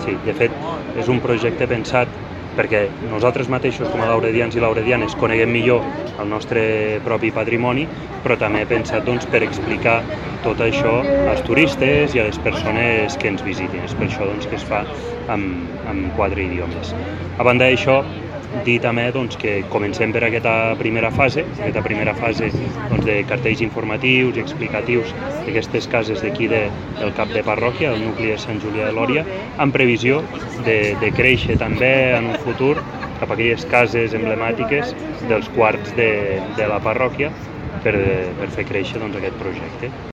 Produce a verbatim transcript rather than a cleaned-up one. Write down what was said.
sí, de fet, és un projecte pensat perquè nosaltres mateixos, com a lauredians i lauredianes, coneguem millor el nostre propi patrimoni, però també pensat doncs, per explicar tot això als turistes i a les persones que ens visitin. És per això doncs, que es fa amb, amb quatre idiomes. A banda d'això, dir també doncs, que comencem per aquesta primera fase, aquesta primera fase doncs, de cartells informatius i explicatius d'aquestes cases d'aquí de, del cap de parròquia, el nucli de Sant Julià de Lòria, amb previsió de, de créixer també en un futur cap a aquelles cases emblemàtiques dels quarts de, de la parròquia per, per fer créixer doncs, aquest projecte.